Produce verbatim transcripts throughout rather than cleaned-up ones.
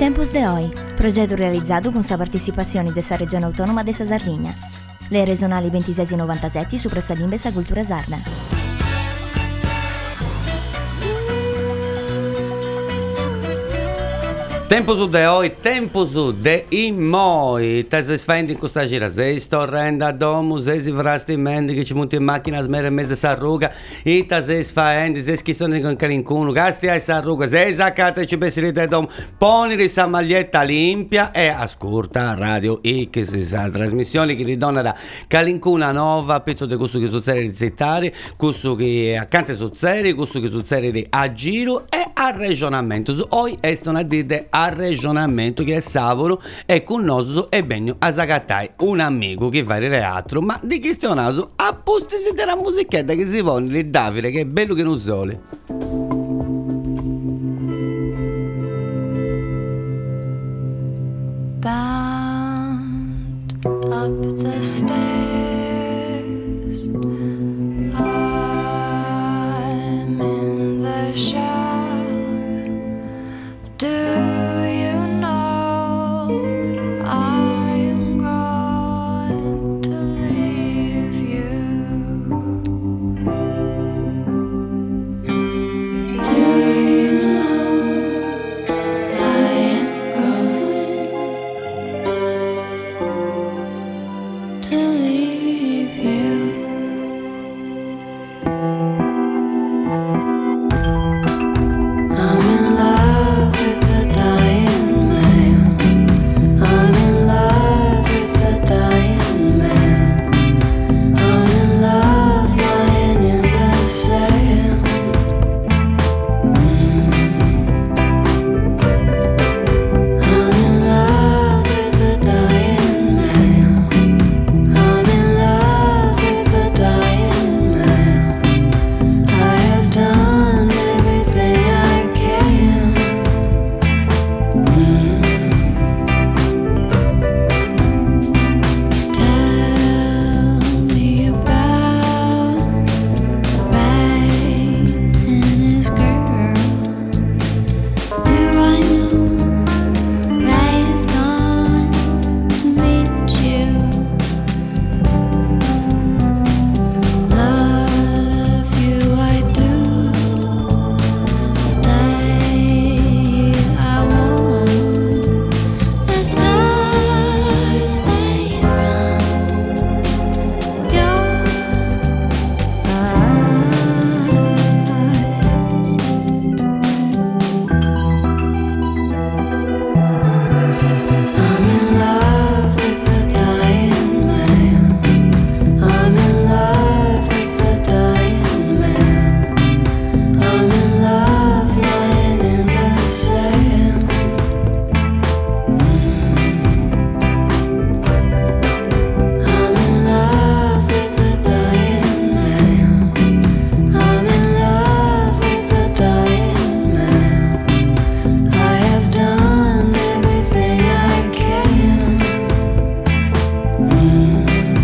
Tempos de Hoy, progetto realizzato con sa partecipazione dessa regione autonoma dessa Sardegna. Le regionali ventisei e novantasette su Pressa Limbe sa cultura sarda. Tempo su de oi, tempo su de imoi. Te se sfendi in questa gira, sei storrenda a domu, sei si vrasti mendi che ci monti in macchina a smere mezza s'arruga, e te se sfendi, sei schissoni con calincuno, gasti ai s'arruga, sei saccate ci bessi da domu, poni sa maglietta limpia e ascolta Radio X, sa trasmissione che ridona da calincuna nova, pezzo di questo che succede di zittari, questo che accanto succede, questo che succede di a giro e a ragionamento. Su oi est una dite a ragionamento che è savolo e con noso e begno a Zagattai, un amico che fa il teatro, ma di chi stiamo naso apposta si della musichetta che si pone lì Davide che è bello che non sole. Bound up the stairs, I'm in the shower. Do you know I am going to leave you? Do you know I am going to leave you? I'm in love with the dying man. I'm in love with the dying man. I'm in love lying in the sand. Mm. I'm in love with the dying man. I'm in love with the dying man. I have done everything I can. Mm. Tell me about Ray and his girl. Do I know Ray is gone to meet you? Love you I do. Stay I won't. The stars fade from your eyes. I'm in love with the dying man. I'm in love with the dying man. I'm in love lying in the sand. Mm. I'm in love with the dying man. I'm in love with the dying man. I have done everything I can. Mm.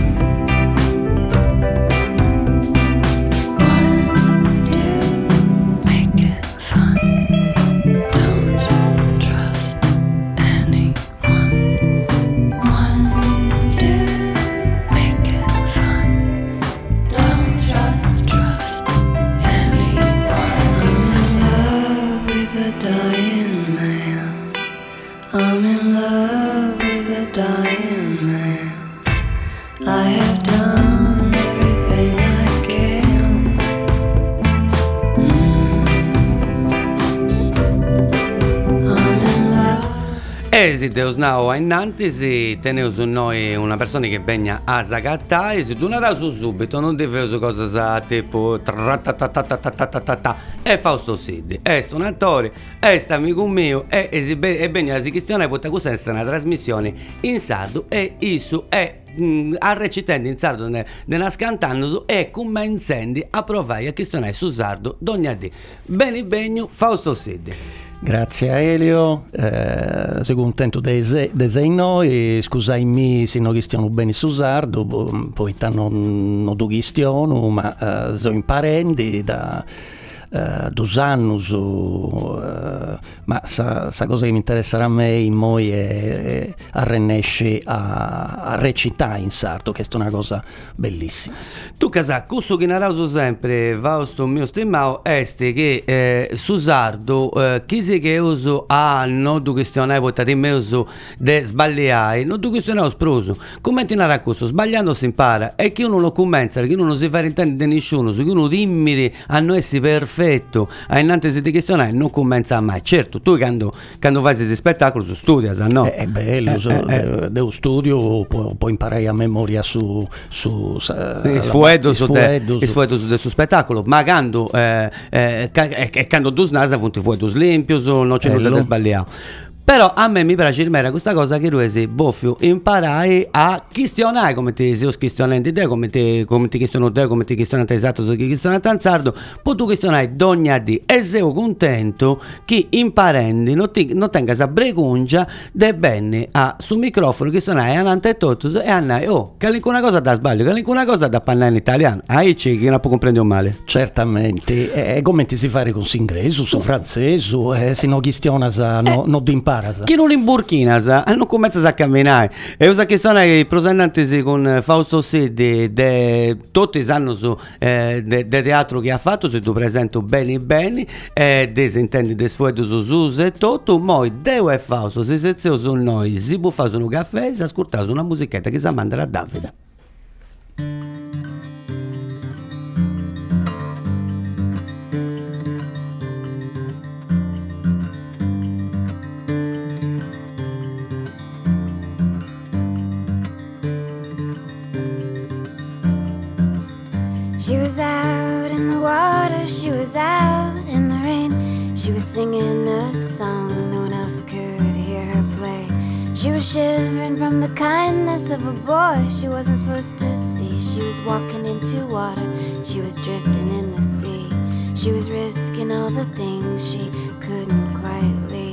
One, two, make it fun. Don't trust anyone. One, two, make it fun. Don't trust, trust anyone. I'm in love with the dying man. I'm in love with the dying man. I have done everything I can. Mm. I'm in love. Esi Deus now innanti si teneu su noi una persona che begna a Zagattai, si tornerà su subito, non deve su cosa sa tipo tra-ta-ta-ta-ta-ta-ta-ta-ta. E Fausto Siddi, è un attore, è amico mio e e si be- e begna si questione perché questa è una trasmissione in sardo e isso è mm, a recitendo in sardo ne, ne nascantando e commenzando a provare a questionare su sardo d'ogni dì. Bene begno Fausto Siddi. Grazie a Elio, eh, sono contento di essere noi, scusami se non stiamo bene su sardo, poi non, non do questiono, ma eh, sono in parenti da uh, dos annos, uh, ma sa, sa cosa che mi interesserà a me in moi è, è arrennesce a, a recitare in sardo, che è una cosa bellissima. Tu casà, questo che narravo sempre, Fausto mio stimato, è che eh, su sardo, eh, chi si che uso a non tu questionare portate in mezzo de sbagliare, non tu questionare sproso, come ti narra questo, sbagliando si impara, e che uno lo commensa, che uno non si fa intendere di nessuno, che uno dimmiri a non essere perfetto, a innanzi se ti questionare non commensa mai. Certo, tu quando, quando fai questi spettacoli su studia, no? È, è bello, eh, so, eh, eh. De, de studio puoi può imparare a memoria su su il sfuedo su te, su il sfuedo su del suo spettacolo, ma quando eh, eh, e quando tu snasa funti fuori limpios non c'è nulla da sbagliare. Però a me mi piace rimere questa cosa che tu sei boffio, imparai a questionare come ti sei questionando te, come ti come ti questiono te, come ti questionano te esatto, se chi questionano tanzardo, poi tu questionare dogna di e sei contento che imparando non ti non tenga sa bregungia de bene a su microfono questionare anante tutto e annai oh, che una cosa da sbaglio, che una cosa da parlare in italiano, ai che non può comprendere male. Certamente, e come ti si fare con l'inglese, su francese, eh, se non questiona sa no, non ti impara. Chi non in Burkina sa, non comincia a camminare. E usa questione che prosennantesi con Fausto Sede de tutti sanno su eh, de, de teatro che ha fatto, se tu presento bene bene, eh, desintendi de sfueto su sus e tutto, moi Deo e Fausto si sezio su noi, si può fare un caffè e si ascolta una musichetta che si manda a Davide. She was out in the water, she was out in the rain. She was singing a song, no one else could hear her play. She was shivering from the kindness of a boy she wasn't supposed to see. She was walking into water, she was drifting in the sea. She was risking all the things she couldn't quite leave.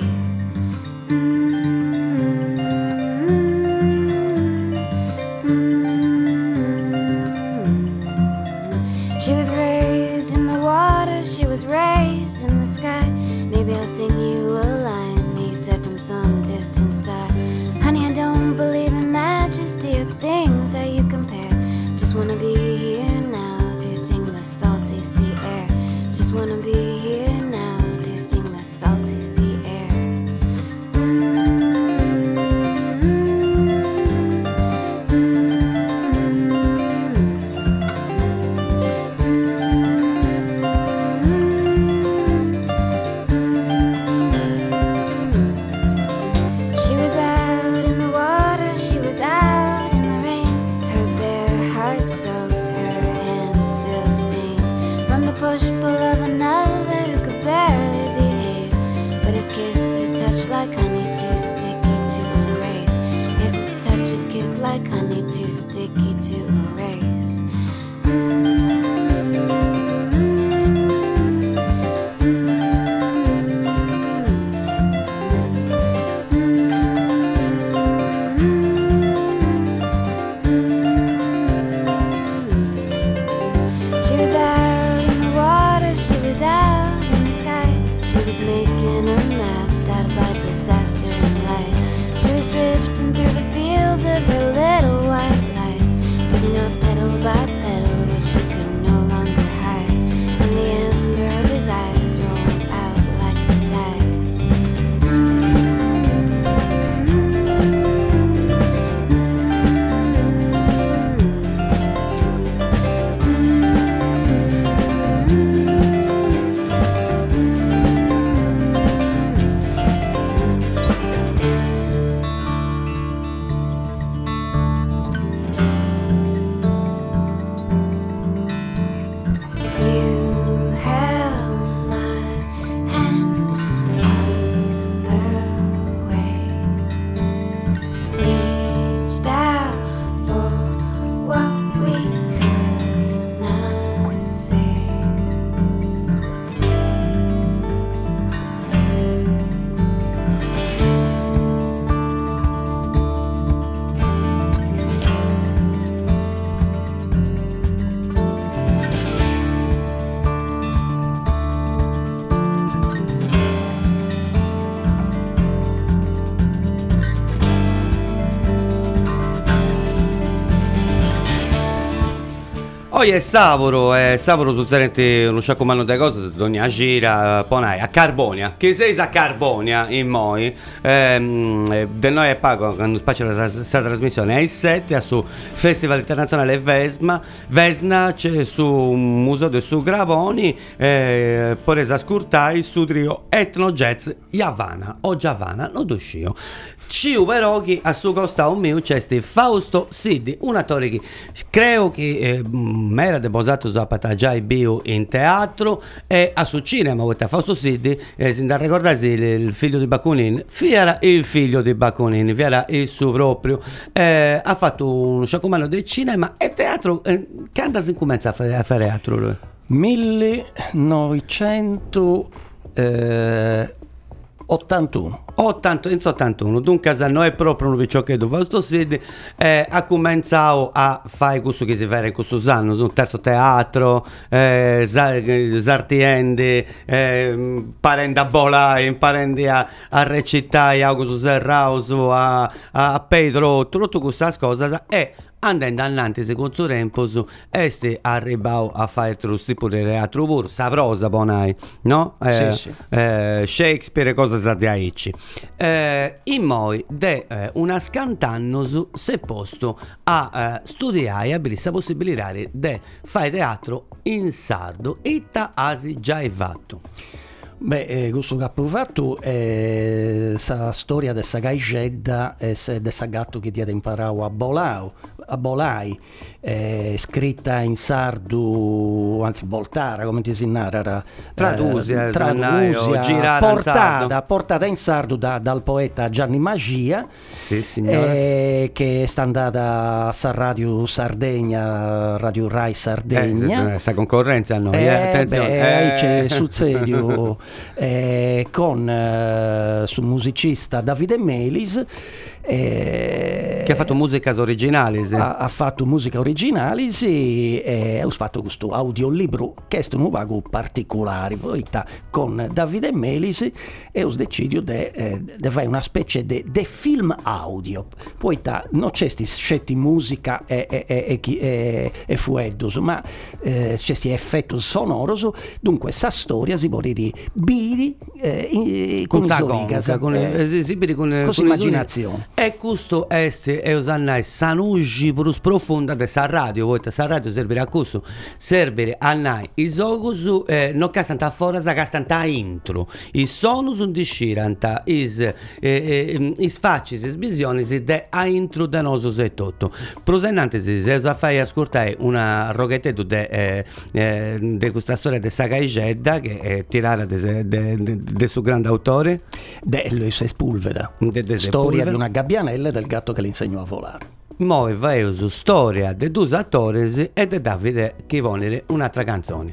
She was raised in the water, she was raised in the sky. Maybe I'll sing you a line, he said from some distant star. Honey, I don't believe in majesty or things that you compare. Just wanna be here now, tasting the salty sea air. Just wanna be here now, tasting the salty sea air. Push-pull of another who could barely behave. But his kiss is touch like honey, too sticky to erase. Yes, his touch is kissed like honey, too sticky to erase. Making a map out by disaster and light. She was drifting through the field of her little white lights, picking Oggi è Savoro, è Savoro tu sarenti uno sciacomano di cose, ogni gira, ponai a Carbonia, che sei a Carbonia in Moi, ehm, de noi è pago quando spazio questa trasmissione ai sette su Festival Internazionale Vesma, Vesna c'è su un museo del su Gravoni, eh, per esascurtai su trio Etno Jazz Javana o Giavana, non duscio. Ciu però che a suo costa un mio c'è Fausto Siddi, un attore che credo che eh, m- era deposato su Patagiai Bio in teatro e a su cinema. Fausto Siddi, eh, si da ricordarsi il, il figlio di Bakunin, era il figlio di Bakunin, era il suo proprio, eh, ha fatto un sciacomano del cinema e teatro. Eh, che andava in comincia a fare, a fare teatro lui? millenovecentottantuno ottanta, in ottantuno, dunque noi è proprio un picciochetto Fausto Siddi, eh, ha cominciato a fare questo che si fa in questo anno, un terzo teatro, eh, Sartiendi, eh, parenti a volare, parenti a, a recitare, a questo Serrauso, a, a Pedro, tutte queste cose, e andando avanti secondo il tempo este arrivato a fare questo tipo di teatro puro, sa prosa bonai, no? Eh, sì, sì. Eh, Shakespeare e cose da aici. Eh, in moi de eh, una scantannos si è posto a eh, studiare e avere la possibilità di fare teatro in sardo e ta asi già è fatto. Beh, eh, questo che ha fatto è la storia di questa gaigedda e di questo gatto che ti ha imparato a Bolao, a Bolai, eh, scritta in sardo, anzi Boltara, come ti si narra, Tradusia, eh, tradusia girata portata, in sardo. portata in sardo da, dal poeta Gianni Magia, sì, signora, eh, che è andata a Radio Sardegna, Radio Rai Sardegna. Eh, questa concorrenza a noi, eh, Eh, attenzione. beh, eh. c'è sul serio eh, con eh, su musicista Davide Melis, eh, che ha fatto musica originale, sì. ha, ha fatto musica originale, sì, e ha fatto questo audiolibro che è un vago particolare poi ta, con Davide Melis, e ho deciso di eh, fare una specie di film audio, poi ta, non c'è sti scetti musica e, e, e, e, e, e fueddos, ma eh, c'è sti effetti sonoros, dunque questa storia si vuole dire biri eh, in, con, con con, con, eh, esibili con, con con immaginazione. E questo est e usannai sanugi prus profonda de sa radio, voi sa radio servirà a questo, servire a nai i sogus eh, non castanta fora, sa castanta intro, i sonus un disciranta, is eh, eh, is facis, is visionis de a intro de nosos e tutto. Prosennantesi, se usa fai ascoltare una roghetteto de, eh, eh, de questa storia de sa gaigedda che è tirata de, de, de, de suo grande autore, De Luis Sepulveda, De- de storia Sepulveda. di una gabbianella e del gatto che le insegnò a volare. Moi vai su storia de due attori e de Davide che vuole un'altra canzone.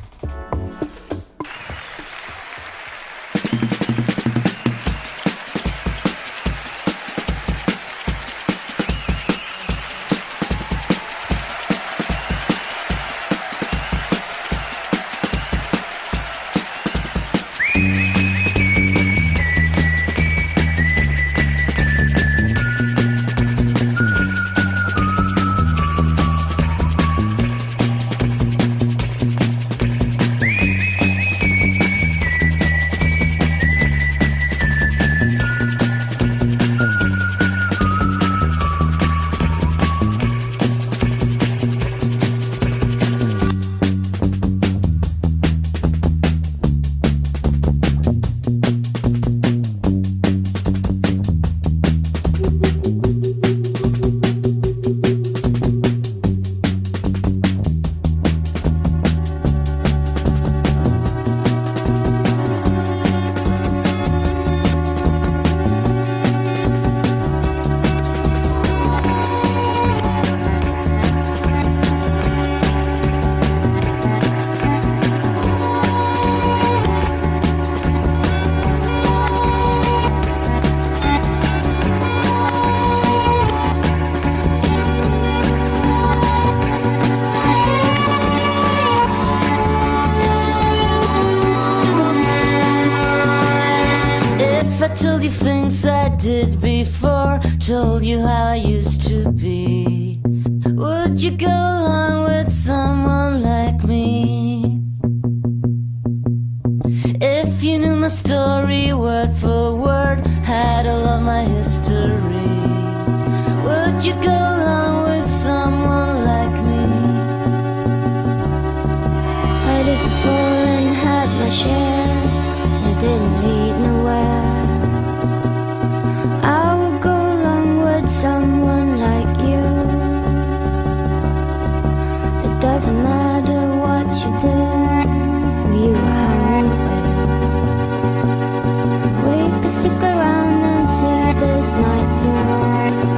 did before, told you how I used to be. Would you go along with some my story word for word, had all of my history. Would you go along with someone like me? I did before and had my share. It didn't lead nowhere. I would go along with someone like you. It doesn't matter what you did, who you were hanging with. We could stick around and see this night through.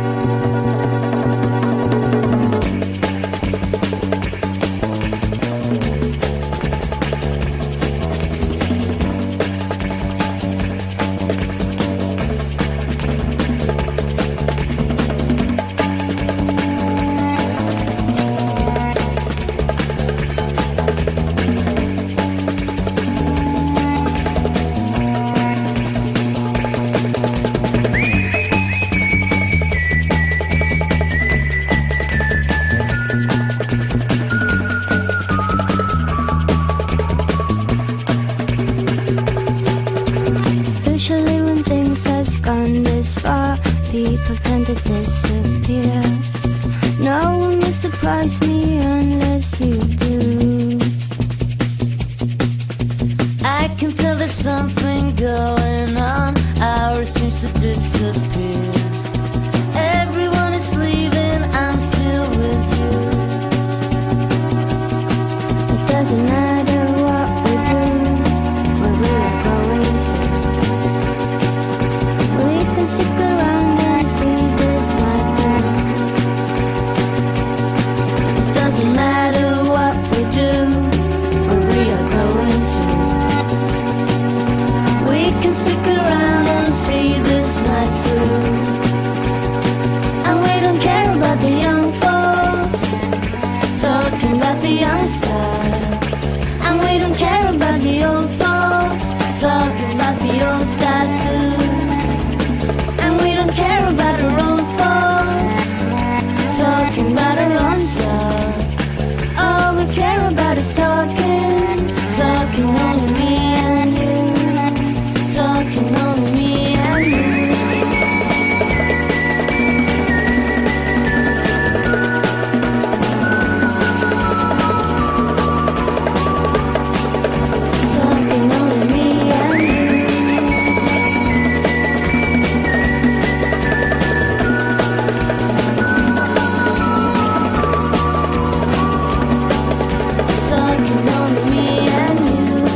Usually when things has gone this far, people tend to disappear. No one will surprise me unless you do. I can tell there's something going on. Ours seems to disappear. Everyone is leaving, I'm still with you. It doesn't matter what we do, where we are going to. We can stick around and see this night through. Doesn't matter what we do, where we are going to. We can stick around and see this night through. And we don't care about the young folks talking about the young style. And we don't care about the old folks talking about the old style too. And we don't care about our own folks talking about our own style. All we care about is talking, talking only me and you, talking only me and you. Talking only me and you. Talking only me and you.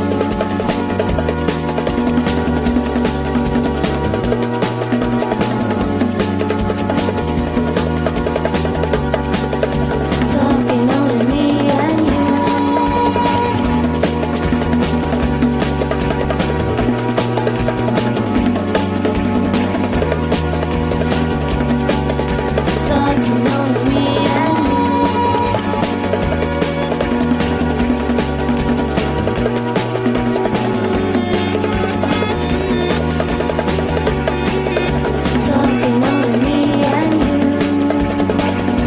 Talking only me and you. Talking only me and you. Talking only me and you.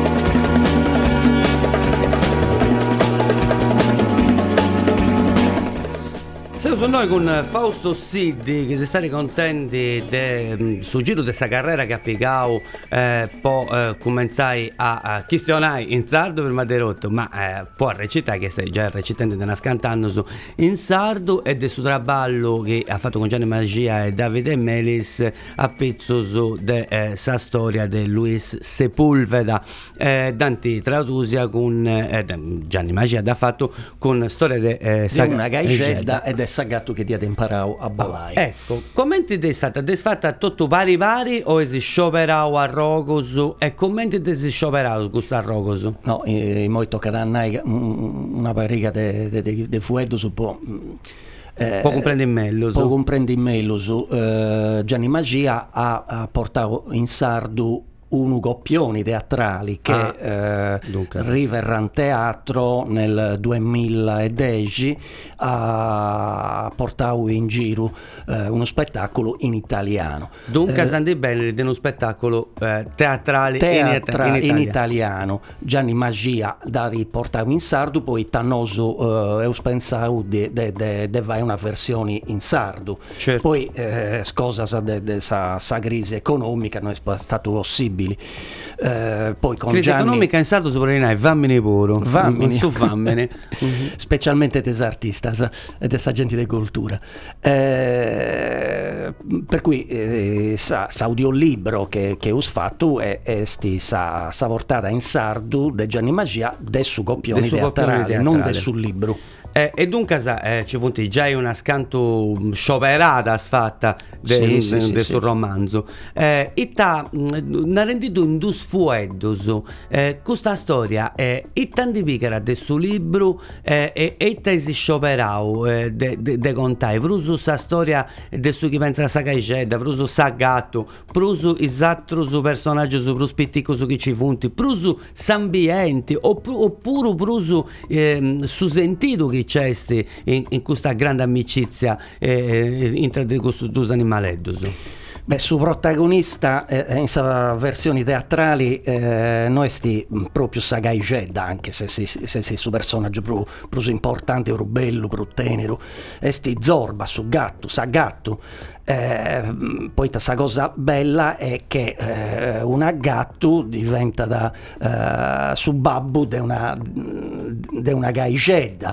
Siamo su noi con Fausto Siddi, che si sta contenti del suo giro di questa carriera che ha piccato, eh, poi eh, cominciai a, a questionare in sardo per Maderotto, ma eh, poi recitare, che stai già recitando da una scantando su in sardo, e del suo traballo che ha fatto con Gianni Magia e Davide Melis a pezzo su de eh, sa storia di Luis Sepulveda, eh, Danti Tradusia con eh, Gianni Magia ha fatto con storia de, eh, Di Saga- una gaicedda Egedda. ed è Sagatto che ti ha imparato a bolare. Ecco, commenti è stata? È stata tutto pari pari o si scioperau a Rogosu? E commenti te si scioperau questo a Rogosu? No, eh, mo tocca da annai una pariga de, de, de, de fueddo su po'. Eh, Può comprendere meglio. Può comprendere meglio su. Eh, Gianni Magia ha, ha portato in sardo unu coppioni teatrali che Ah, eh, dunque. riverranno teatro nel duemiladieci a portato in giro eh, uno spettacolo in italiano. Dunque, Eh, Sandy Beneri di uno spettacolo eh, teatrale Teatra in, in, Italia. italiano. Gianni Magia da riportare in sardo, poi Tannoso eh, eu pensavo di de, de, de vai una versione in sardo. Certo. Poi eh, scosa sa, de, de, sa, sa crisi economica non è stato possibile. Eh, poi con Crisi Gianni, economica in sardo sopranai, vammene puro. Vammene. Su vammene. specialmente des artistas e des agenti di cultura. Eh, per cui eh, sa, sa audiolibro che, che us fatto è, è sti, sa, sa portata in sardo de Gianni Magia de su coppioni De su coppioni teatrali, non teatrali. de sul libro. Eh, e dunque sa, eh, ci fu già una scanto scioperata sfatta del Sì, sì, sì, suo sì. romanzo. Eh, itta ne rendito in dus fueddos. Eh, questa storia è itta di piccara del suo libro eh, e e itta si scioperau eh, de, de, de contai. Prusu sa storia del suo chi pensa sa caicedda, prusu sa gatto, prusu isatro su personaggio su prus pittico su chi ci funti, prusu s'ambienti, oppure, oppure prusu ehm, su sentito che c'è sti in, in questa grande amicizia eh, intra di questi due animaleddos. Beh, su protagonista eh, in sa versioni teatrali eh, noi sti mh, proprio Sagaicedda, anche se si se, se su personaggio più, più importante, più bello, più tenero, e sti Zorba su gatto, sa gatto. Eh, poi questa cosa bella è che eh, una gatto diventa da eh, su babbo di una, de una gaicedda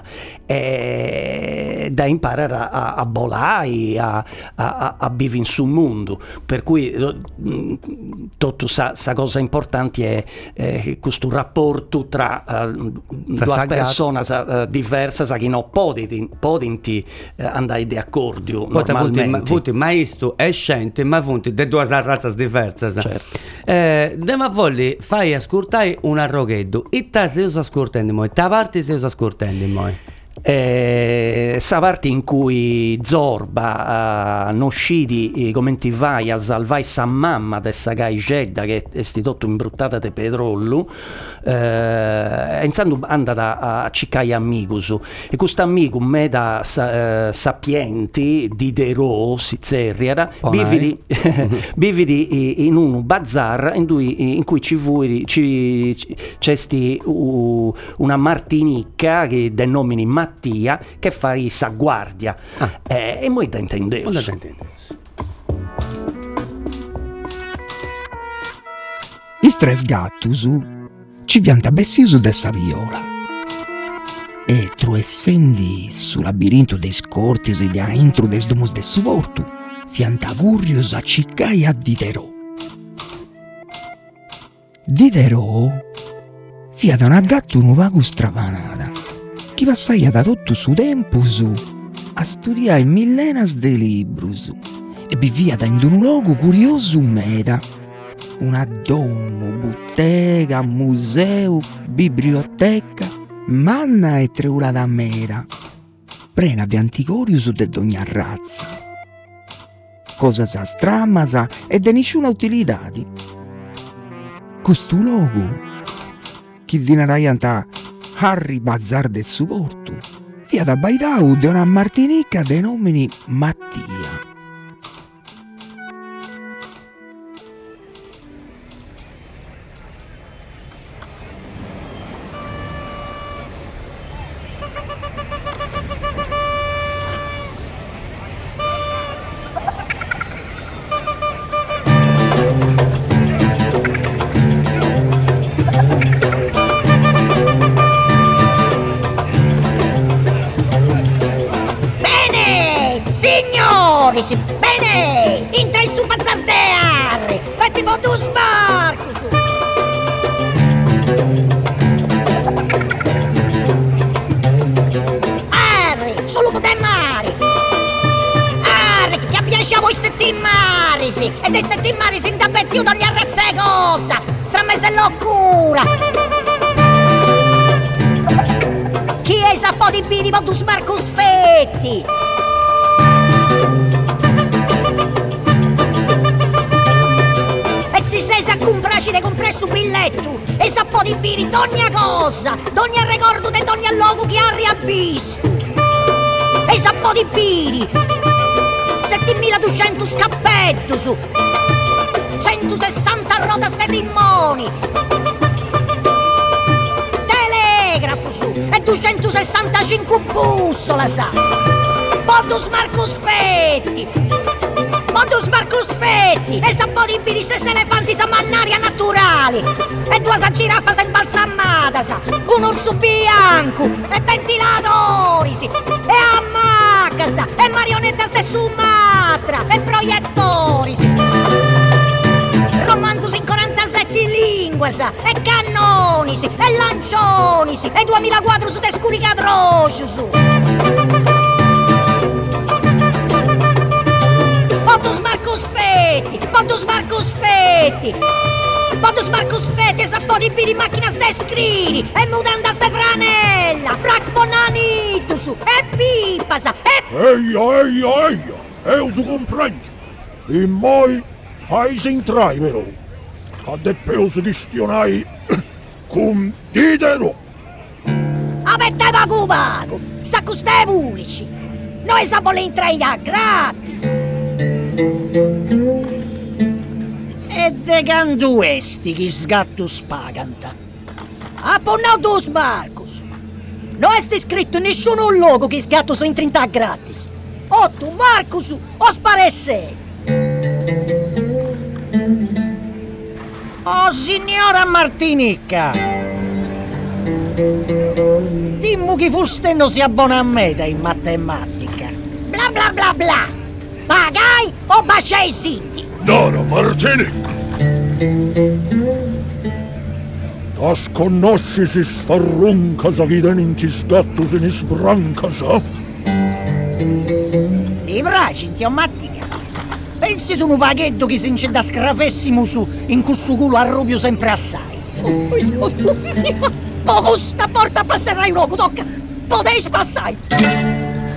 e da imparare a, a, a volare, a, a, a vivere in su mondo, per cui tutta questa cosa importante è eh, questo rapporto tra, uh, due sa persone uh, diverse che non possono uh, andare d'accordo Poi normalmente. Funti maestro e scente, ma funti de due razze diverse. Certo. Eh, de ma volli fai ascoltare un arrogheddo. Itta se usa ascoltando moi, ta parte se usa ascoltando moi. Eh, sa parte in cui Zorba uh, non scidi eh, come ti vai a salvare sa mamma de sa gaicedda che è stata imbruttata de petrollo eh, e intanto andata a, a ciccare amigos e questo amico me da sa, eh, sapienti di Derò si zerriera vividi, vividi in un bazar in cui, in cui ci fu ci, c'è sti, uh, una martinicca che denomini Mattia che fa sa guardia Ah. eh, e moi da intendevo. Non la intendo. I tres gattus ci pianta bessisu dessa viola e truessendi su labirinto dei scortis e a intro des domus de su portu fiantagurrius a ciccai a Diderò. Diderò fiat una gattu nu pagu stravanata chi passaia da tutto su tempo su a studiare millenas de librus e vivia in un luogo curioso meda. Una domo, bottega, museo, biblioteca, manna e treula da mera, prena di anticorius de ogni razza. Cosa sa stramasa e de nessuna utilità. Questo luogo, chi dinarai anta Harry Bazar del Suporto, via da baidau de una martinica de nomini Mattia. Signori, sì, bene! Entra in su bazzardear! Fatti po' tu sbarco su! Arri, solo po' dai mari! Arri, che piace a voi settimari, sì! E dei settimari si intabbetti ogni razza e cosa! Stramese locura! Chi è sa po' di bini po' tu sbarco sfetti? E si E sa compraci de comprare su biglietto. E sa po' di biri d'ogni cosa. D'ogni ricordo de d'ogni luogo che ha riabisto. E sa po' di biri. settemiladuecento scappetto su. centosessanta roda ste timmoni. Telegrafo su. E duecentosessantacinque bussole sa. Modus Marcus Fetti. Modus Marcus Fetti. E sa po' di biri se elefanti sa mannaria naturali. E due sa giraffa sa imbalsamata sa. Un orso bianco. E ventilatori sì. E ammacca sa. E marionetta ste Sumatra. E proiettori sì. Romanzo in quarantasette lingue sa. E cannoni sì. E lancioni sì. E duemilaquattro su te scuricadrocio su. Modus Marcus Fetti, Modus Marcus Fetti, Modus Marcus Fetti, e sa po' di biri macchina ste scriri, e mutanda ste franella, frac bonanitus, e pipasa, e... Eia, eia, eia, eu su comprendo. E moi fai sin trai, però. A de peus di stionai cum didero. Avete vagu vagu, sa custe vulici, noi sa volen traida gratis. E de candu esti chi sgatto spaganta? A Ponnaudus Marcus. Non è scritto in nessun luogo che sgatto sono in trenta gratis. O tu Marcus o sparesse. Oh signora Martinicca. Dimmi che Fusteno si abbona a me in matematica. Bla bla bla bla. Pagai o baciai siti? Dara Martini! Da sconosci si sfarruncasa chi teninti sgatto se ne sbrancasa? Ti piace, zio Mattia? Pensi tu un paghetto che si incende da scrafessimo su in questo culo arrubio sempre assai? Poco sta porta passerai poco, tocca! Potei spassare!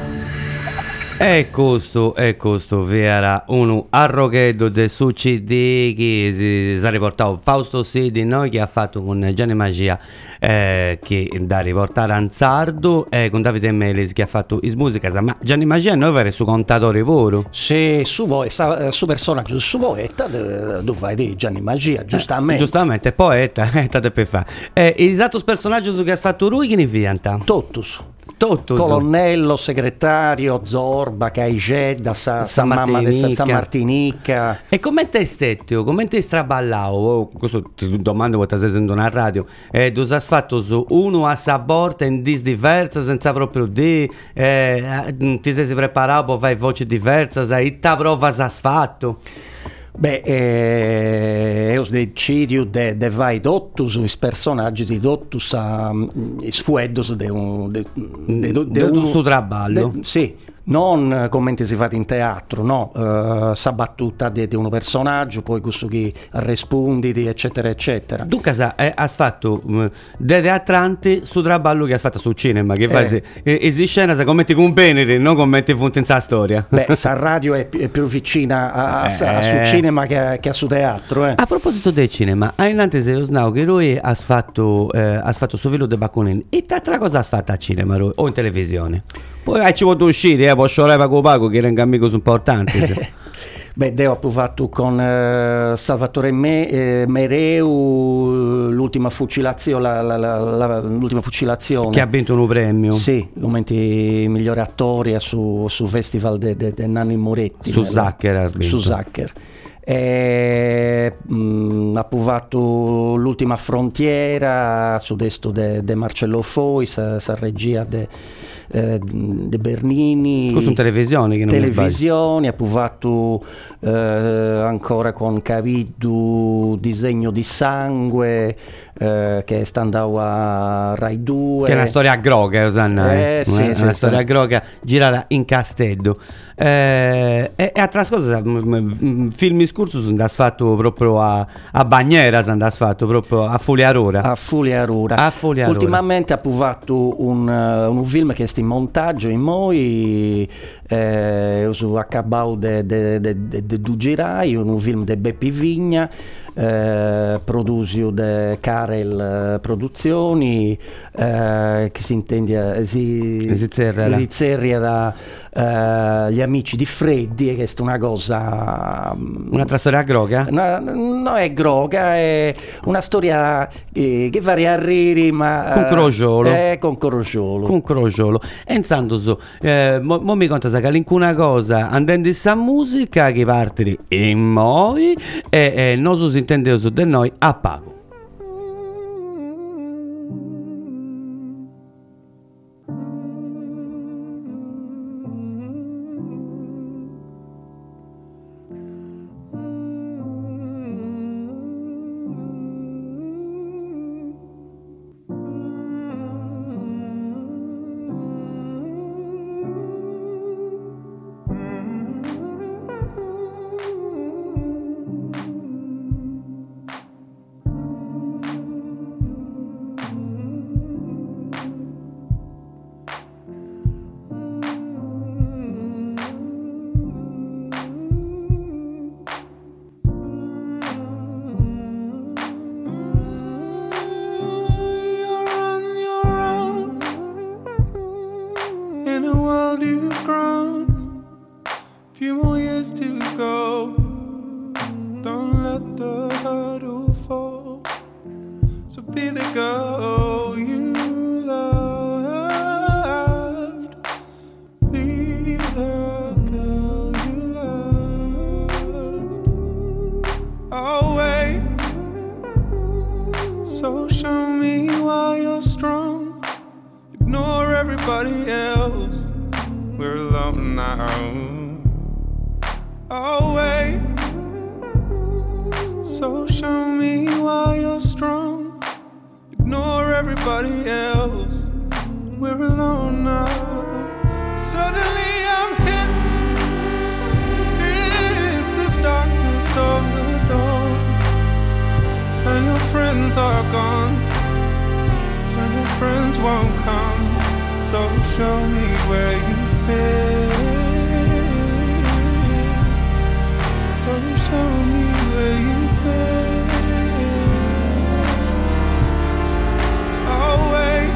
E questo, e questo era un arroghetto del suo C D che si, si è riportato Fausto Sidi, no? Che ha fatto con Gianni Magia eh, che da riportare Anzardo e con Davide Melis che ha fatto is musica. Ma Gianni Magia noi era il suo contatore puro. Sì, su voi, sta, su personaggio del suo poeta, tu fai di Gianni Magia, giustamente. Eh, giustamente, poeta, è stato per fare. Eh, esatto personaggio su che ha fatto lui che ne diventa? Totus. Totus. Colonnello, segretario, Zorba, Caigedda, Sa, Sa mamma di San Martinica. E come te stetto, come te straballavo, oh, questo ti domando quando stai sentendo una radio, e tu hai fatto su uno a saborte in dis diverse senza proprio di, eh, ti sei preparato per fare voci diverse, sai, ta prova hai fatto. Beh, eh, io decido de, de vai Dottus, i personaggi di Dottus a sfueddos de un de, de, de, de un suo traballo. Sì, non come si fa in teatro, no, uh, sa battuta di uno personaggio, poi questo che risponditi, eccetera, eccetera. Dunque, eh, hai fatto um, dei teatranti su traballo che hai fatto sul cinema, che fai, eh. e, e si scena se commenti con Beneri, non commenti fonte in sa storia. Beh, sa radio è, è più vicina a, a, eh. a, a sul cinema che, che a su teatro. Eh. A proposito del cinema, hai in antese lo snau che lui ha fatto, eh, ha fatto su Vilo de Bacconini, e t'altra cosa ha fatto a cinema lui, o in televisione? Poi eh, ci vuoi uscire, eh, posso leva con Paco che era un amico importante. Beh, devo aver fatto con eh, Salvatore Me, eh, Mereu l'ultima fucilazione, la, la, la, la, l'ultima fucilazione. Che ha vinto un premio. Sì, come migliori attori su, su Festival de, de, de Nanni Moretti. Su Zucker ha vinto. Su Zucker. E, mh, ha provato l'ultima frontiera su desto de, de Marcello Foi, sa, sa regia de, eh, de Bernini. Questo in televisione che non televisioni, ha provato eh, ancora con Caviddu Disegno di sangue, eh, che sta andando a Rai due. Che è una storia a Groga, Osanna, eh, eh? sì, una, sì, una sì. storia a Groga girata in Castello. Eh, e, e altra cosa, film scorso sono andato fatto proprio a, a Bagnera, sono andato fatto proprio a Fuliarora. A Fuliarora. A Fuliarora. Ultimamente ha provato un, uh, un film che sta in montaggio in Moi, eh, su accabato de, de, de, de, de du girai, un film di Beppi Vigna, eh, produsio de Karel eh, Produzioni, eh, che si intende eh, si, Si zerra. si zerria da eh, gli amici di Freddi, che è una cosa Un'altra storia a groga? no, no è groga, è una storia eh, che varia a riri, ma Con crogiolo. eh, con crogiolo. Con crogiolo. E intanto so, eh, mo, mo mi conta sa che una cosa andando in sa musica che parte in moi e, e non si intende su di noi a pago. In a world you've grown, few more years to go. Don't let the hurdle fall. So be the girl you loved. Be the girl you loved. I'll wait. So show me why you're strong. Ignore everybody else. We're alone now. I'll wait. So show me why you're strong. Ignore everybody else. We're alone now. Suddenly I'm hit. It's this darkness of the dawn, and your friends are gone, and your friends won't come. So show me where you fit. So show me where you fit. I'll wait.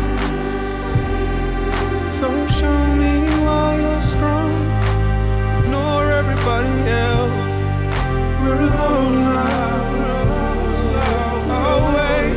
So show me why you're strong. Ignore everybody else. We're alone now. I'll wait.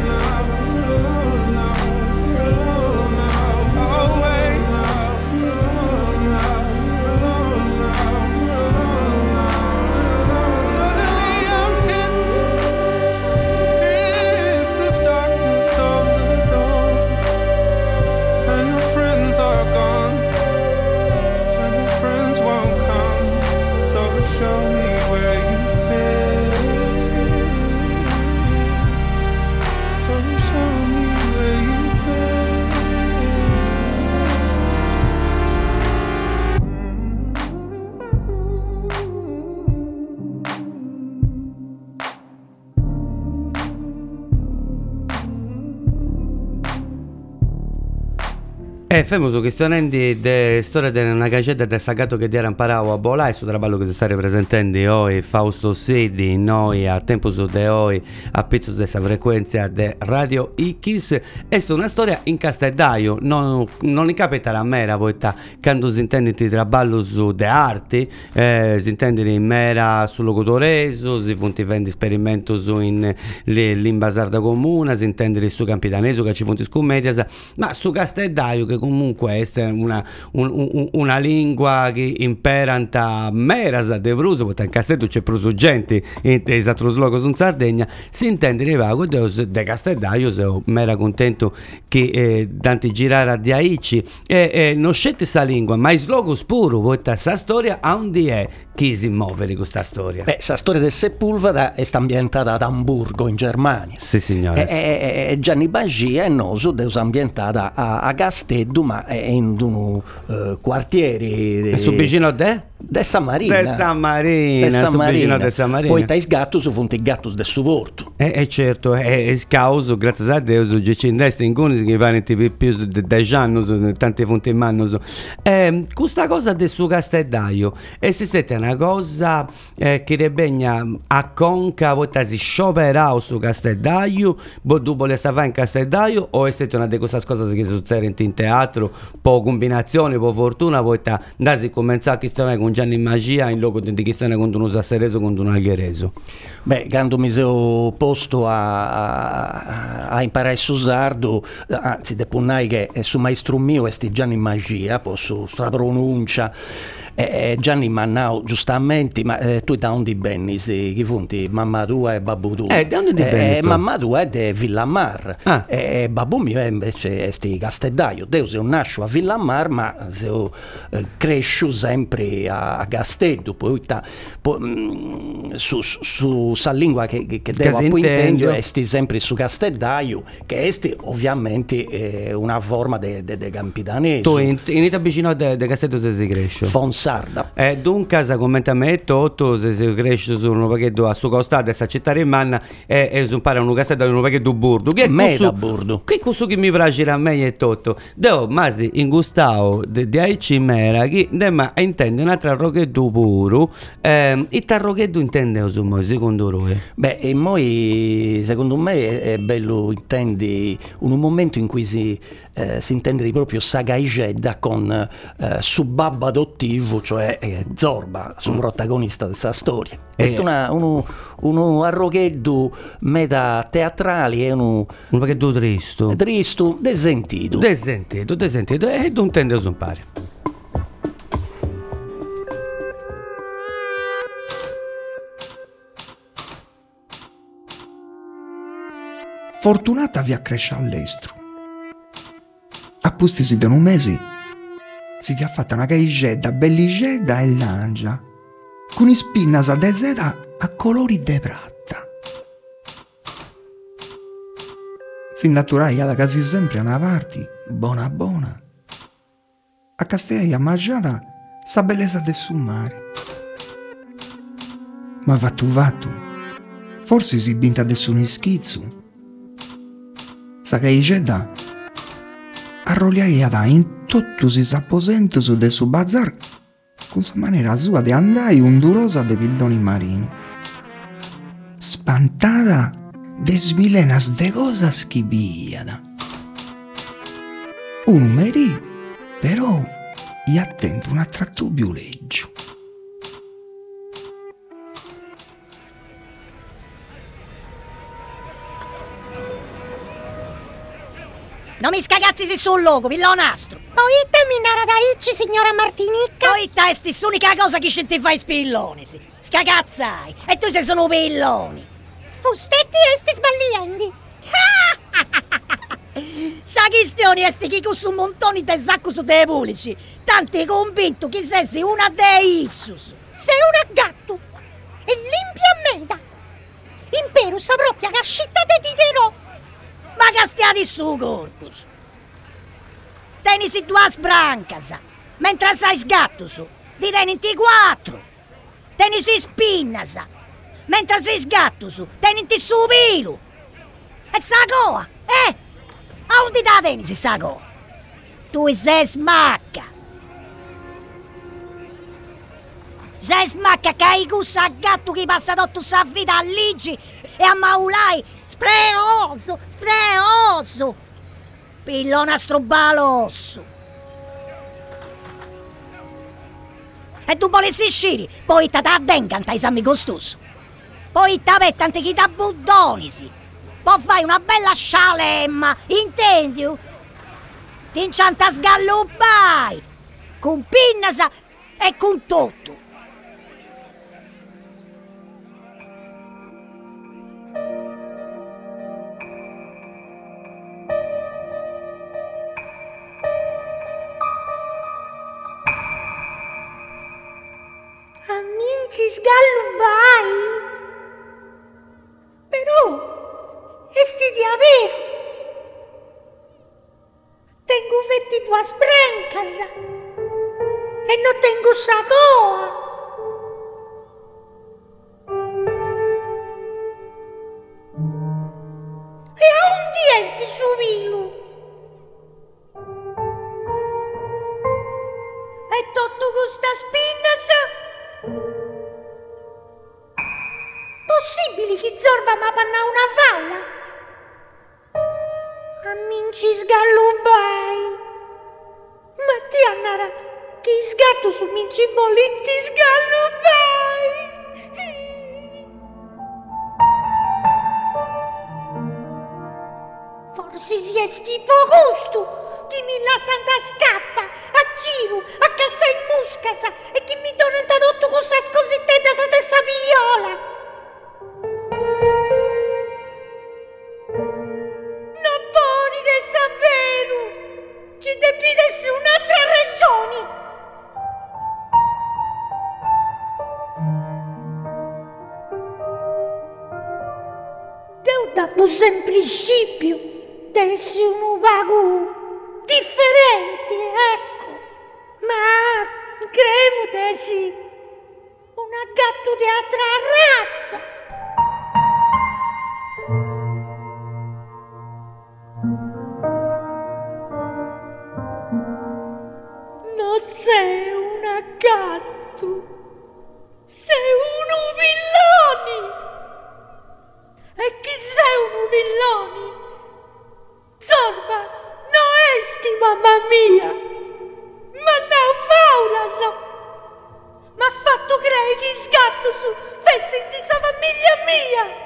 E famoso questione di de storia di una cagetta del sagato che ti era imparato a bolare su traballo che si sta rappresentando oggi Fausto Sidi noi a tempo su de oggi a pezzo della frequenza de Radio X. È una storia in Castellaio, non, non capita la mera poeta quando si intende di traballo su de arti, eh, si intende in mera su locutoreso, si funti vendi esperimento su in l'imbasarda comune, si intende su Campitaneso che ci funti scummedias, ma su Castellaio che comunque è una, un, un, una lingua che imperanta meras de Bruso, perché in Castello c'è Bruso gente in altri luoghi in Sardegna, si intende rivago de Castellaio, sono mera contento che eh, tanti girare di Aici e eh, non scette questa lingua, ma il slogo spuro, perché questa storia a un di è chi si muove di questa storia. Beh, questa storia del Sepulveda è ambientata ad Amburgo in Germania. Sì signore. E, e, e Gianni Bagia è noso è ambientata a, a Gasteddu, ma è in un uh, quartiere è su vicino a te? De San Marina. De San Marina, De San su vicino Marina. de San Marina. Poi tais gattos su fonti gattos de su porto. E eh, eh, certo, è eh, scauso, grazie a Dio, su Gicindeste in cuni che parenti più di dieci anni, tanti punti in mano. Eh, questa cosa del suo castellaio, esiste una cosa eh, che rebegna a Conca, volta si scioperà su castellaio, bo tu vuole stare in castellaio, o è stata una di queste cose che succedono in teatro, po' combinazione, po' fortuna, volta da si cominciare a questione con Gianni Magia in loco di questione con uno sassereso, con un alghereso. Beh, quando mi sono posto a, a, a imparare su sardo, anzi, depunnai che su maestro mio è Gianni Magia, posso la pronuncia. Eh, Gianni Mannau, giustamente, ma eh, tu da onde benni, sì, chi funti? Mamma tua e babbo tu? Eh, da onde di benni? Eh, mamma tua è di Villamar, ah. e eh, babbo mio è invece è sti Castellaio. Io se nasco a Villamar, ma se eh, cresco sempre a, a Castello, poi ta, po, mh, su, su, su sa lingua che, che, che devo appunto è sempre su Castellaio, che è ovviamente eh, una forma di campidanese. Tu in, in vicino de, de Castello se si cresce? Fons sarda. Eh, dunque, come a me, tutto se si cresce su un pacchetto a suo costato e sa città in manna e, e si impara un castello in un pacchetto burdo. Che meda burdo. Che cosa che mi piace a me è tutto. Devo, ma se in Gustavo di di ai cimera che ma intende un altro rocchetto puro. Eh, il tarrocchetto intende su moi, secondo voi? Beh, e moi, secondo me è, è bello intendi un momento in cui si, eh, si intende proprio Sagaigedda con eh, su babbo adottivo, cioè eh, Zorba, su un protagonista di questa storia. È Eh. una, uno, uno arrogheddo meta teatrale e uno Un pacchetto tristo. tristo, desentito. Desentito, desentito. E non intende su pare. Fortunata vi accresce all'estero. A pustisi di un mese si vi ha fatta una caigedda belligedda e lancia, con spinnas de seta a colori de pratta. Si naturaia da quasi sempre a una parte, buona buona. A Castellia mangiata sa bellezza del suo mare. Ma vattu vattu, forse si binta del suo schizzo. Sa caigedda arrogliaiata in tutto si s'apposento su del suo bazar con sa maniera sua di andare undurosa de pilloni marini. Spantata de smilenas de cosa schibiada. Un merì, però, gli attento un attratto più leggio. Non mi scagazzi se sul logo, villonastro. Poi te minara da icci, signora Martinicca. Poi te sti l'unica cosa che ci ti fai spilloni, sì. Scagazzai, e tu sei sono pilloni. Fustetti e sti sbagliandi. Sa questione è sti chi con su montoni de sacco su dei pulici. Tanti convinto che sei una dei issus. Sei una gatto. E limpia meda. Impero sa propria cascitta te ti dirò. Ma castiati su corpus. Tenisi due sbrancasa, mentre sai sgatto su, ti teniti quattro. Tenisi spinnasa, mentre sei sgatto su, teniti su pilo. E sa coa, eh? A onde da tenisi sa coa? Tu sei smacca. Sei smacca che hai gusto a gatto che passa tutta sa vita a ligi e a maulai. Spreoso, spreoso! Pillonastro balosso! E tu volessi sciri, poi ta ta dencanta esami costoso. Poi ta pettanti chi ta buddonisi. Poi fai una bella scialemma, intendi? Ti incianta sgallubai, con pinnasa e con tutto. Amici sgallubai. Però, esti di aver. Tengo ventidue sbrancasa. e non tengo sacoa. E a undi esti su vilu? E tutto questa spinnas? Possibile che zorba ma panna una falla? A minci sgallubai. Ma ti annara, che sgatto su minci bolinti sgallubai. Forse si è tipo gusto, chi mi la santa scappa, a giro, a cassa in muscasa, e chi mi dona da tutto questa scositetta sa testa viola. Non poni de sapere, ci depide su un'altra ragione. Deu da un principio, deve essere un vago differente, ecco. Ma credo di essere una gatto di altra razza. Non sei una gatto, sei un umillone. E chi sei un umillone? Zorba, non esti mamma mia, ma non faula so. M'ha fatto credere che scatto su fessi di sa famiglia mia.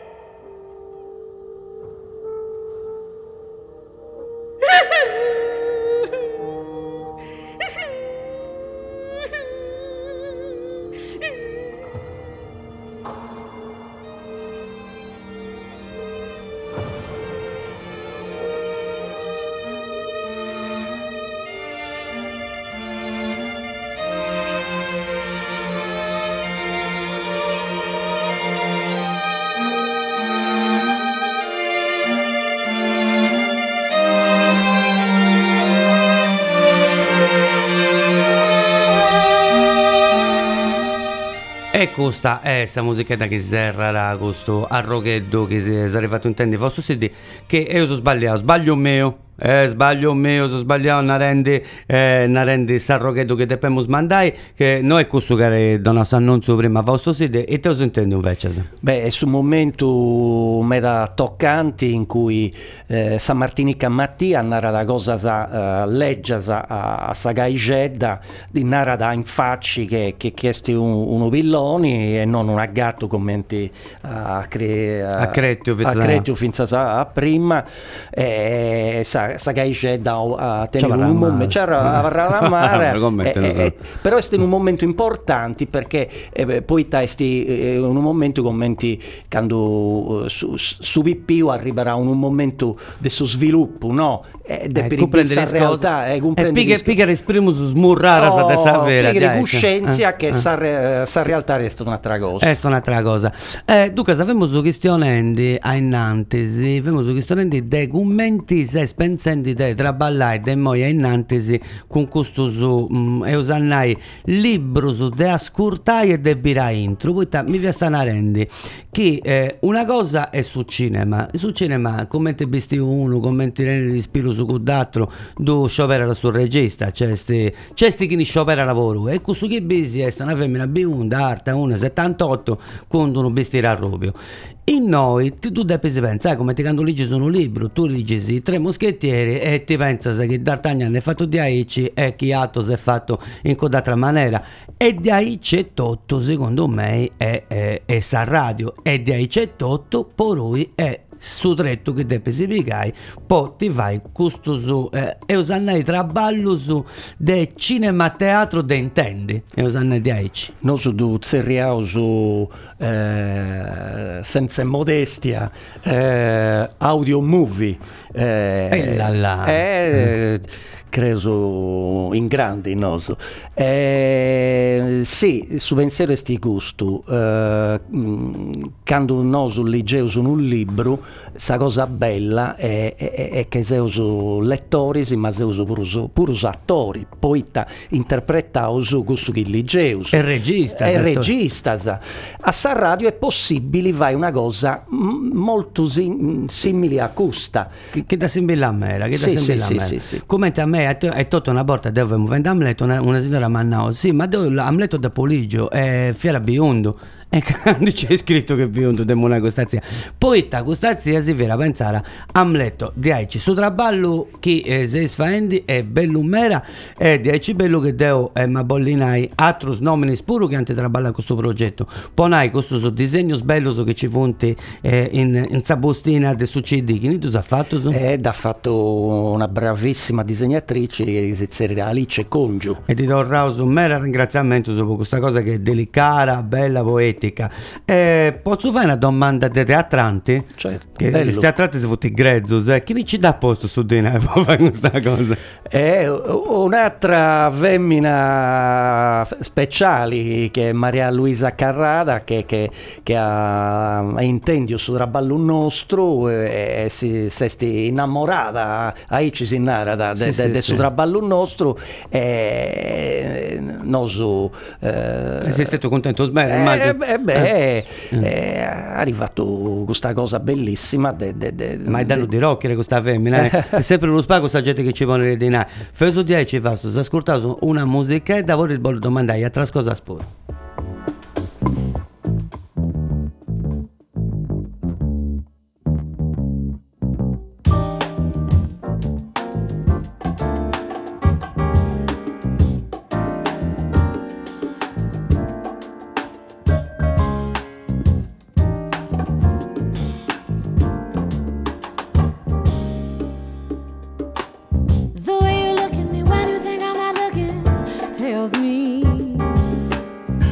E questa è questa musichetta che serra da questo arroghetto che si è arrivato in tendi vostro C D, che io sono sbagliato, sbaglio mio. Eh, sbaglio mio, sono sbagliato, non rendi, eh, non rendi s'arroghetto che dobbiamo smandare, che noi è questo che donna s'annunzio prima a vostro sito, e te lo intendi invece? Beh, è un momento meta toccante in cui eh, San Martinica Mattia narra da cosa sa uh, legge sa, a, a Sagaigedda, di narra da infacci che che chiesti un, uno pilloni e non un aggatto commenti a cre, a, a Cretio a Cretio finza sa a prima e sa Sagaigedda a tenere un momento c'era a mare però è un momento importante perché eh, poi testi eh, un momento commenti quando uh, su, su più arriverà un, un momento del suo sviluppo, no? Eh, de eh, comprendere realtà eh, e pigliare pigliare esprimo su smurrare oh, da sapere pigliare coscienza eh, che eh. sa, sa realtà resta un'altra cosa è un'altra cosa eh, dunque sappiamo su questione a innantesi sappiamo su questione dei commenti se spensenti di traballare de moi a innantesi con questo su mm, e usannai libro su de ascoltai e de bira intro poi ta, mi vi stanno rendi che eh, una cosa è sul cinema sul cinema commenti visti uno commenti di spiro su cudatro do sciopera sul regista c'è sti c'è sti chi ne sciopera lavoro e questo che bisi è una femmina bionda arta una settantotto con uno vestire a robio in noi tu, tu devi pensare come ti quando leggi su un libro tu leggi tre moschettieri e ti pensi che D'Artagnan è fatto di Aici e chi altro si è fatto in quell'altra maniera e di Aici e Totto secondo me è, è, è sa radio e di Aici e Totto per lui è su tretto che devi spiegare poi ti vai questo su eh, e usannai traballo su de cinema teatro de intendi e usannai di Aici no su du zerriao su eh, senza modestia eh, audio movie eh, e là là eh, creso in grande in noso. Eh, sì, su pensiero e sti gusto, eh, quando noso leggevo su un libro, sa cosa bella è, è, è che seuso lettori, ma seuso pure pure attori, poi interpretavo su gusto che leggevo. E regista. E regista. A sa radio è possibile vai una cosa m- molto sim- simile a questa. Che, che da simile a me, che da Sì, simile sì, a me. sì, sì, sì. Come a me è, è tutto una volta dove mi vende Amleto, una, una signora Mannao, sì, ma dove Amleto da Poligio è fiera biondo. E quando c'è scritto che biondo demo una costazia. Poi ta costazia si vera pensare Amleto di aici su traballo chi eh, si sfaendi è bello mera e di aici bello che deo e eh, ma bollinai altros nomini spuro che anche traballa questo progetto. Ponai questo so disegno bello so che ci fonti eh, in, in Sabostina de succedi che tu sa fatto so? Ed ha fatto una bravissima disegnatrice che si chiama Alice Congio. E ti do un mero ringraziamento su questa cosa che è delicata, bella, poetica. Eh, posso fare una domanda dei teatranti? Certo, che bello. i teatranti sono tutti grezzi, eh? Chi ci dà posto su di noi per fare questa cosa? È un'altra femmina speciale che è Maria Luisa Carrada che, che, che ha, ha intendio su traballo nostro e, e si, si è innamorata a ci si narra del Sì, sì, suo sì. traballo nostro e noso Eh, sei stato contento sbene, eh, immagino. beh, beh, Eh. è arrivato questa cosa bellissima de, de, de, Ma è danno de- di rocchiere questa femmina, eh? È sempre lo spago sta gente che ci pone le dinari. Feso dieci fasto, se ascoltato una musica e da voi il bolo domandai a tras cosa sporo. The way you look at me when you think I'm not looking tells me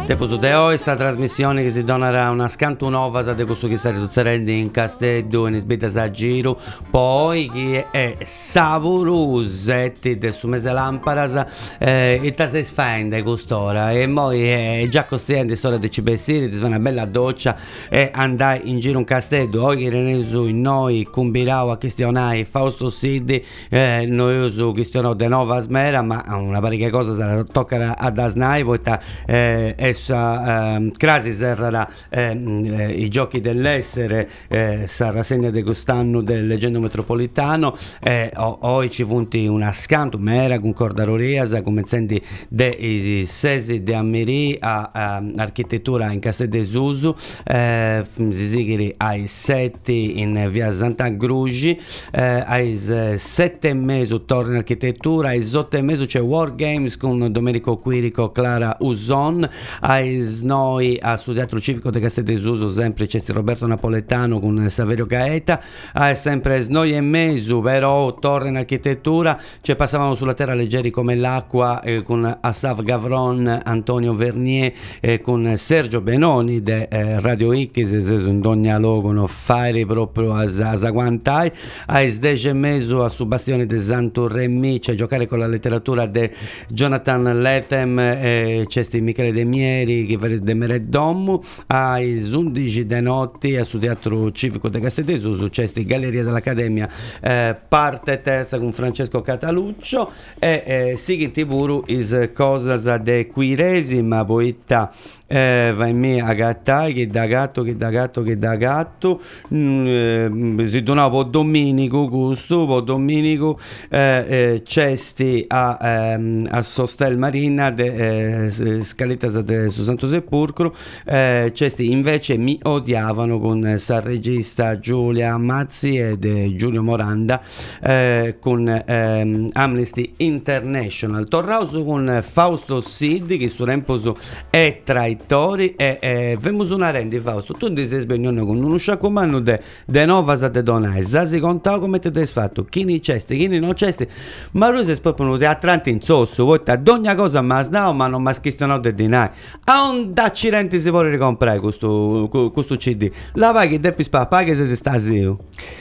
Tempo su de oggi, questa trasmissione che si donerà una scanto nuova de questo che sta riduzzerendo in Castello in sbetta a giro, poi che è Savurusetti del su mese Lamparas eh, e ta si sfende quest'ora e poi è già costruendo storia di Cibessiri, ti fa una bella doccia e andai in giro un Castello, oggi renesu in noi cumbirau a questionare Fausto Siddi, eh, noi uso questionò de nova smera, ma una parecchia cosa sarà tocca ad Asnai, poi ta eh, essa eh, crasi sarà eh, i giochi dell'essere eh, sarà segna di quest'anno del leggendo metropolitano eh, oggi ci punti una scanto mera con Cordaroriasa come senti dei sesi di Ammiri a, a architettura in Castel de Susu eh, si sigiri ai setti in via Sant'Angrugi eh, ai sette mesi torna in architettura ai otto mesi c'è War Games con Domenico Quirico, Clara Uson, ai noi a studiato civico di Castel de Suso sempre c'è Roberto Napoletano con Saverio Gaeta, a sempre noi e mesu però torna in architettura ci passavamo sulla terra leggeri come l'acqua eh, con Asaf Gavron, Antonio Vernier eh, con Sergio Benoni de eh, Radio X in ogni logono fare proprio a Zaguantai, a sdece mesu a Subastione de Santurremi c'è giocare con la letteratura de Jonathan Lethem eh, c'è sti Michele De Mieri che fa de Mereddomu ai undici de notti a su teatro civico de Castedesu successi Galleria dell'Accademia eh, parte terza con Francesco Cataluccio e eh, Sighi Tiburu is cosas de Quiresima poeta eh, va in me a gattai che da gatto che da gatto che da gatto mm, eh, si donava Domenico Gusto po Domenico eh, eh, cesti a, ehm, a Sostel Marina de eh, Scaletta de su Santo Sepolcro eh, cesti invece mi odiavano con sa regista Giulia Mazzi ed eh, Giulio Moranda eh, con ehm, Amnesty International Torrauso con Fausto Siddi che su tempo è traitori e eh, vemos una rendi Fausto tu ti sei sbagliato con uno sciacomano de, de nova sa de donai si contava come te hai fatto chi ne cesti chi ne non cesti ma lui si è proprio a Atlanti in sosso voi ad ogni cosa ma snao ma non mi ha schistionato del dinai a un daccirenti si può ricomprare questo, questo C D la paghi deppi spa paghi se si sta zio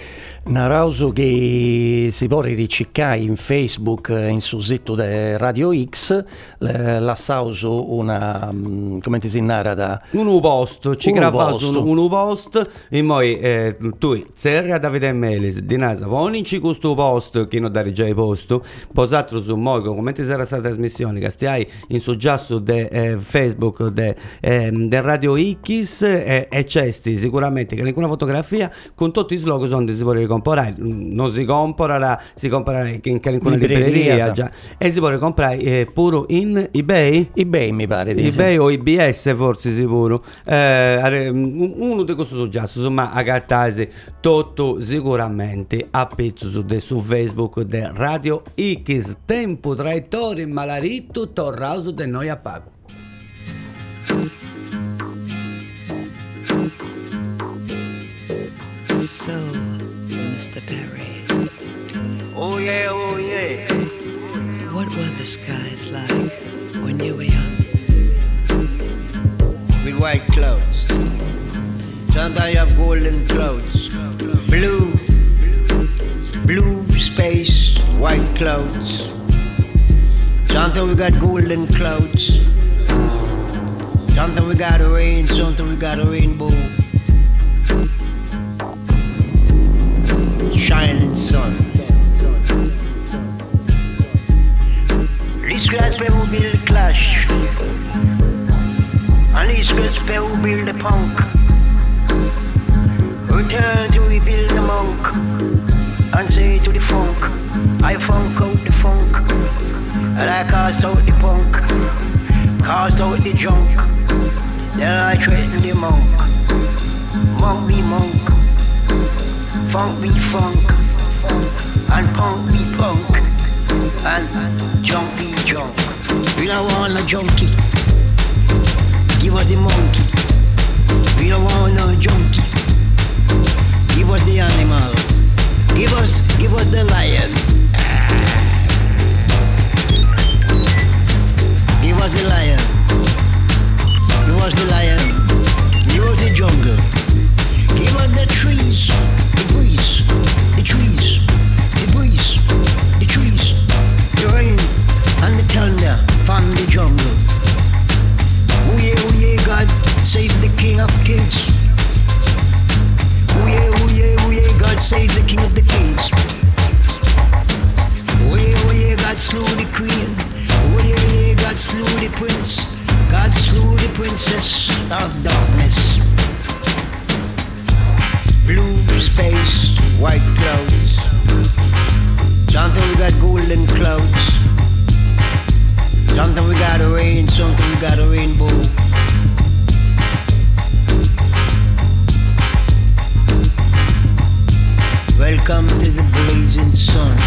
Narauso che si può ricercare in Facebook in sul sito di Radio X la sauso una come ti si narra un post ci gravato un, un post e poi eh, tu serra Davide Melis di Nasa ponici questo post che non dare già i posto posato su modo come ti sarà stata trasmissione che stai in soggiasso de eh, Facebook de, eh, de Radio X eh, e cesti sicuramente che nessuna fotografia con tutti i slogan sono si può ricomprare non si compra si compra in qualunque libreria, libreria già e si può comprare eh, pure in eBay eBay mi pare di eBay sì. O I B S forse sicuro eh, uno di questo soggetto insomma a gattasi tutto sicuramente a pezzo su, de, su Facebook de Radio X tempo traitori malaritto torrauso de noi a pago. So Mister Perry. Oh yeah, oh yeah. What were the skies like when you were young? With white clouds. Sometimes you have golden clouds. Blue, blue space, white clouds. Sometimes we got golden clouds. Sometimes we got rain, sometimes we got a rainbow. Shining sun. These guys pay who build the clash, and these guys pay who build the punk. Return to rebuild the monk, and say to the funk, I funk out the funk, and I cast out the punk, cast out the junk, then I threaten the monk, monk be monk. Funk be funk, and punk be punk, and junk be junk. We don't want no junkie, give us the monkey. We don't want no junkie, give us the animal. Give us, give us the lion. Give us the lion. of darkness. Blue space, white clouds. Something we got golden clouds. Something we got a rain, something we got a rainbow. Welcome to the blazing sun.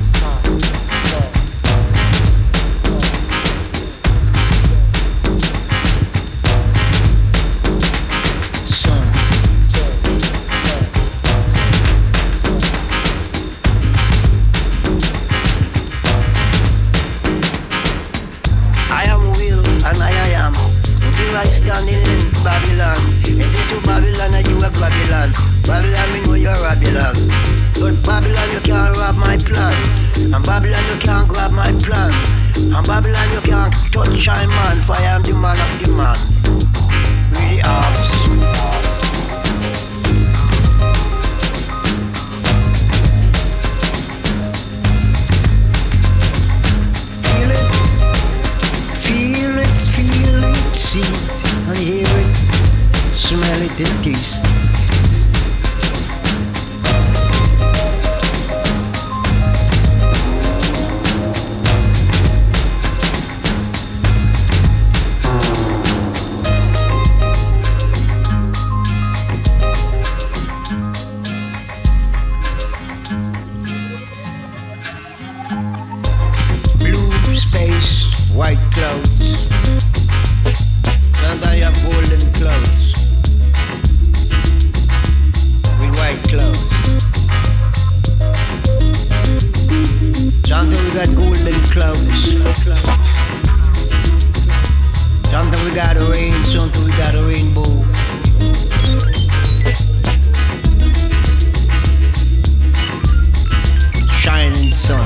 I standing in Babylon. Is it to Babylon or you a Babylon? Babylon, me know you're Babylon. But Babylon, you can't rob my plan. And Babylon, you can't grab my plan. And Babylon, you can't touch my man. For I am the man of the man. We the arms. See it, I hear it, smell it and taste it. Blue space, white clouds. And I have golden clouds with white clouds. Something we got golden clouds. Something we got a rain, something we got a rainbow. Shining sun.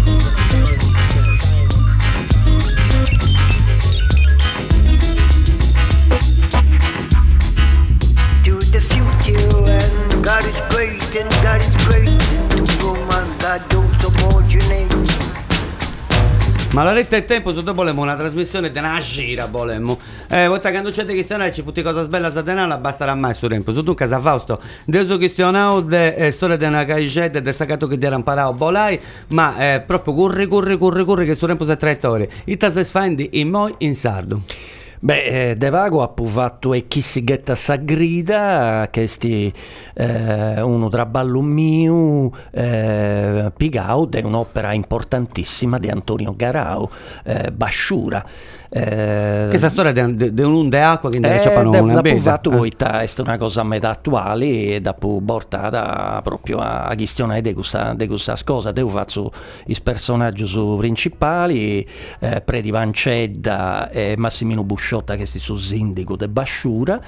God is great and God is great and to go man God don't subordinate. Ma l'oretta è tempo su dopo volemo una trasmissione di una gira volemo eh volta quando c'è questionare ci futti cosa bella satanala basterà mai su tempo su tu casa Fausto deso questionao de eh, storia di una caicetta del saccato che ti era imparato bolai ma eh, proprio curri curri curri curri che su tempo se traiettorie ita se sfendi in moi in sardo. Beh, eh, De Vago ha fatto e chi si ghetta sa grida, che sti eh, uno traballo mio, eh, Pigau, è un'opera importantissima di Antonio Garau, eh, Basciura. Eh, questa storia di un'onde acqua che eh, c'è una da fatto poi è una cosa a metà attuale e da portata proprio a questione di questa di questa cosa devo faccio i personaggi su principali eh, Predi Vancedda e Massimino Busciotta che si su sindico de Basciura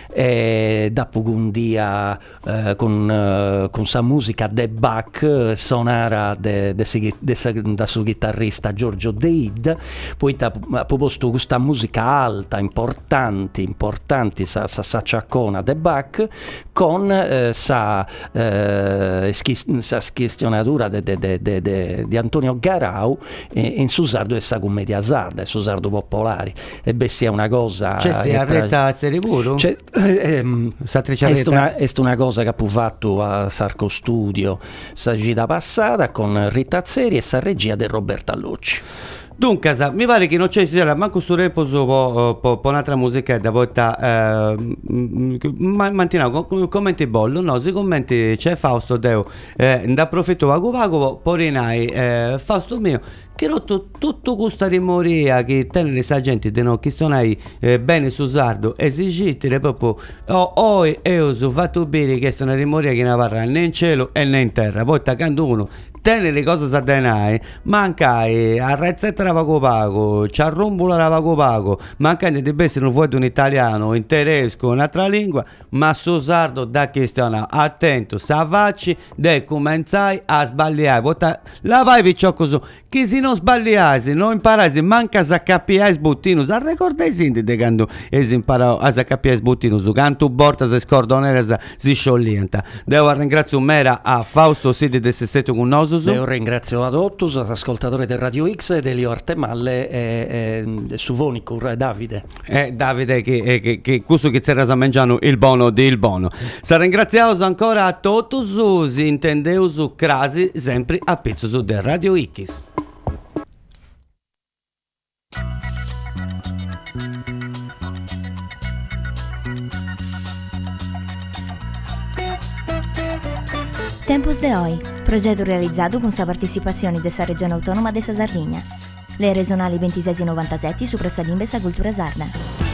e dopo un dia eh, con eh, con sa musica de Bach sonara de, de, de, de, da suo chitarrista Giorgio Deid poi da questa musica alta, importante, importante, sa, sa, sa ciaccona de Bach, con eh, sa, eh, schis, sa schizionatura de, de, de, de, de, di Antonio Garau eh, in Susardo e sa commedia sarda, e Susardo popolari. E beh, sia una cosa... C'è stai a retta a Ceriburu? C'è... Ehm, è una, è una cosa che ha fatto a Sarco Studio sa gita passata con Rita Zeri e sa regia di Roberto Allucci. Dunque, mi pare che non c'è sia manco su reposo po, po, po un'altra musica da volta eh, mantiamo commenti bollo no se commenti c'è Fausto Deo eh, da profetto vago vago porinai eh, Fausto mio che rotto tutto questa rimoria che tenere sa gente di non questionai eh, bene su sardo esigitire proprio oh, oh e ho fatto bene che è una rimoria che non parla né in cielo e né in terra poi attaccando uno tenere cose satanai mancai a rezzetta la pago pago c'ha rombola la pago pago mancando di essere un vuoto un italiano in tedesco un'altra lingua ma su sardo da questione attento savacci de cominciai a sbagliare vota la vai picciò così che se non sbagliasi non imparasi manca a capiare sbuttinus a ricordai senti de quando es imparò a capiare sbuttinus canto borta se scordonera si scioglienta devo ringraziare un mera a Fausto Sidi del Sesteto con noi Tempus. Io ringrazio ad Ottus, ascoltatore del Radio X, ed Elio Artemalle e, e su Vonicur, Davide. Eh, Davide, che, che, che questo che c'era a mangiare il bono del bono. Sa ringraziamo ancora a Totus, si intendeu su crasi, sempre a pezzo del Radio X. Tempus de Oi, progetto realizzato con la partecipazione della Regione Autonoma della Sardegna. Le regionali ventisei novantasette su Pressalimbe sa Cultura Sarda.